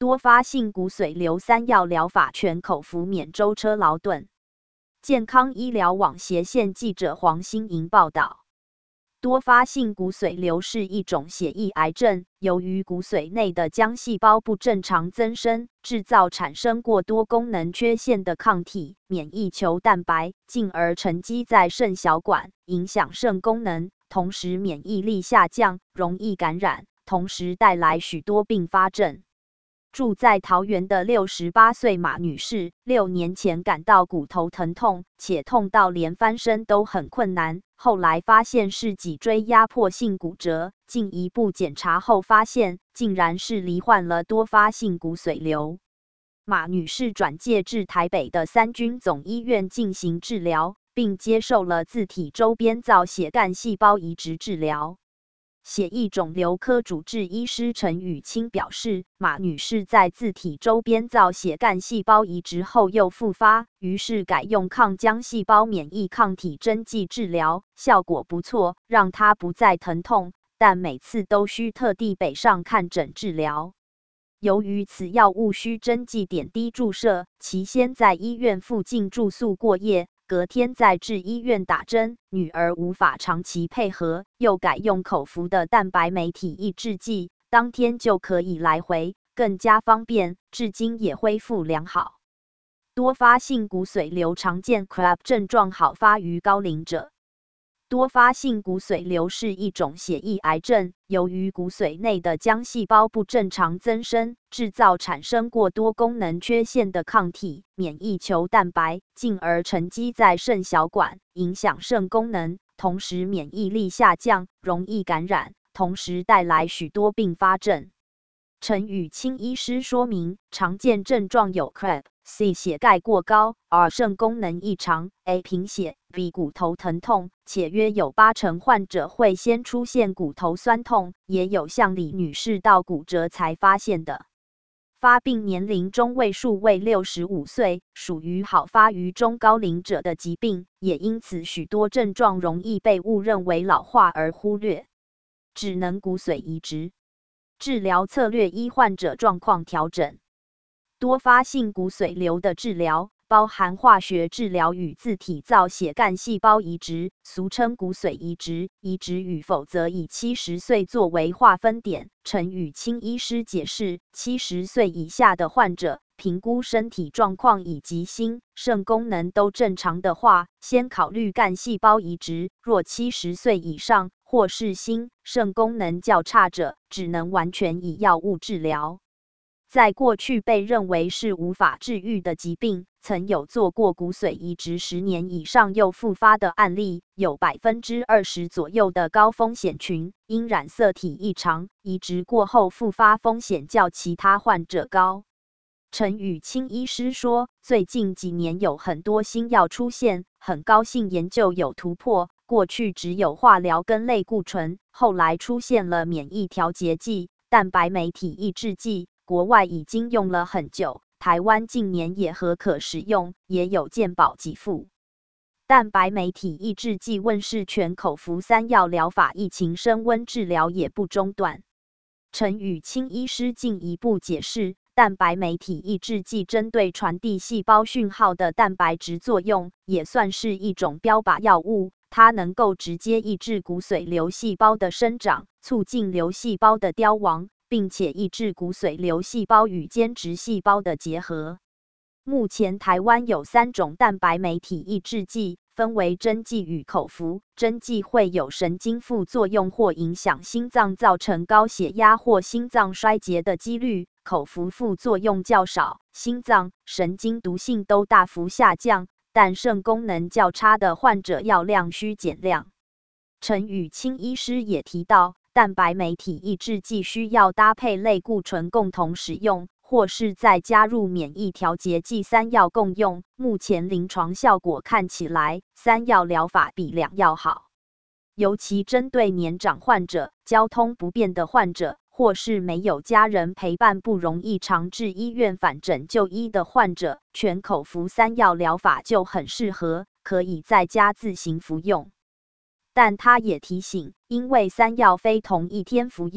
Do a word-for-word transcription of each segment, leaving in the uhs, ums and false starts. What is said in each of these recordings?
多发性骨髓瘤三药疗法全口服免舟车劳顿。健康医疗网斜线记者黄欣莹报道。多发性骨髓瘤是一种血液癌症，由于骨髓内的浆细胞不正常增生，制造产生过多功能缺陷的抗体、免疫球蛋白，进而沉积在肾小管，影响肾功能，同时免疫力下降，容易感染，同时带来许多并发症。住在桃园的六十八岁马女士，六年前感到骨头疼痛，且痛到连翻身都很困难。后来发现是脊椎压迫性骨折，进一步检查后发现，竟然是罹患了多发性骨髓瘤。马女士转介至台北的三军总医院进行治疗，并接受了自体周边造血干细胞移植治疗。血液肿瘤科主治医师陈宇清表示，马女士在自体周边造血干细胞移植后又复发，于是改用抗浆细胞免疫抗体针剂治疗，效果不错，让她不再疼痛，但每次都需特地北上看诊治疗。由于此药物需针剂点滴注射，其先在医院附近住宿过夜，隔天再至医院打针，女儿无法长期配合，又改用口服的蛋白酶体抑制剂，当天就可以来回，更加方便，至今也恢复良好。多发性骨髓瘤常见 C R A B 症状好发于高龄者。多发性骨髓瘤是一种血液癌症，由于骨髓内的浆细胞不正常增生，制造产生过多功能缺陷的抗体、免疫球蛋白，进而沉积在肾小管，影响肾功能，同时免疫力下降，容易感染，同时带来许多并发症。陈宇清医师说明，常见症状有 C R A B、C 血钙过高、R 肾功能异常、A 贫血、B 骨头疼痛，且约有八成患者会先出现骨头酸痛，也有像李女士到骨折才发现的。发病年龄中位数为六十五岁，属于好发于中高龄者的疾病，也因此许多症状容易被误认为老化而忽略。只能骨髓移植治疗策略依患者状况调整。多发性骨髓瘤的治疗包含化学治疗与自体造血干细胞移植，俗称骨髓移植。移植与否则以七十岁作为划分点。陈宇清医师解释，七十岁以下的患者，评估身体状况以及心、肾功能都正常的话，先考虑干细胞移植；若七十岁以上，或是心、肾功能较差者，只能完全以药物治疗。在过去被认为是无法治愈的疾病，曾有做过骨髓移植十年以上又复发的案例，有 百分之二十 左右的高风险群，因染色体异常，移植过后复发风险较其他患者高。陈宇清医师说，最近几年有很多新药出现，很高兴研究有突破，过去只有化疗跟类固醇，后来出现了免疫调节剂、蛋白酶体抑制剂，国外已经用了很久，台湾近年也合可使用，也有健保给付。蛋白酶体抑制剂问世，全口服三药疗法，疫情升温，治疗也不中断。陈宇清医师进一步解释，蛋白酶体抑制剂针对传递细胞讯号的蛋白质作用，也算是一种标靶药物，它能够直接抑制骨髓瘤细胞的生长，促进瘤细胞的凋亡，并且抑制骨髓瘤细胞与间质细胞的结合。目前台湾有三种蛋白酶体抑制剂，分为针剂与口服。针剂会有神经副作用或影响心脏，造成高血压或心脏衰竭的几率；口服副作用较少，心脏、神经毒性都大幅下降，但肾功能较差的患者药量需减量。陈宇清医师也提到，蛋白酶体抑制剂需要搭配类固醇共同使用，或是再加入免疫调节剂，三药共用。目前临床效果看起来，三药疗法比两药好。尤其针对年长患者、交通不便的患者，或是没有家人陪伴不容易常至医院返诊就医的患者，全口服三药疗法就很适合，可以在家自行服用。但他也提醒，因为三药非同一天服用，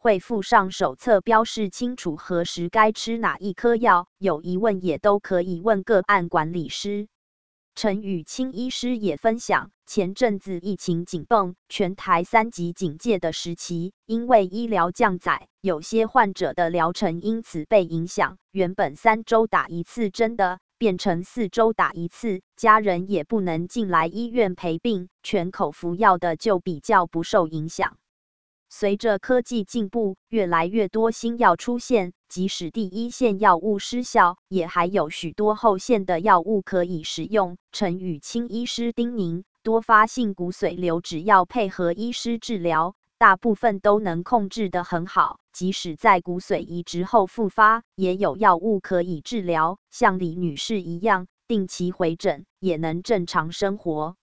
会附上手册，标示清楚何时该吃哪一颗药，有疑问也都可以问个案管理师。陈宇清医师也分享，前阵子疫情紧绷，全台三级警戒的时期，因为医疗降载，有些患者的疗程因此被影响，原本三周打一次针的，变成四周打一次，家人也不能进来医院陪病，全口服药的就比较不受影响。随着科技进步，越来越多新药出现，即使第一线药物失效，也还有许多后线的药物可以使用。陈宇清医师叮咛，多发性骨髓瘤只要配合医师治疗，大部分都能控制得很好，即使在骨髓移植后复发，也有药物可以治疗，像李女士一样，定期回诊，也能正常生活。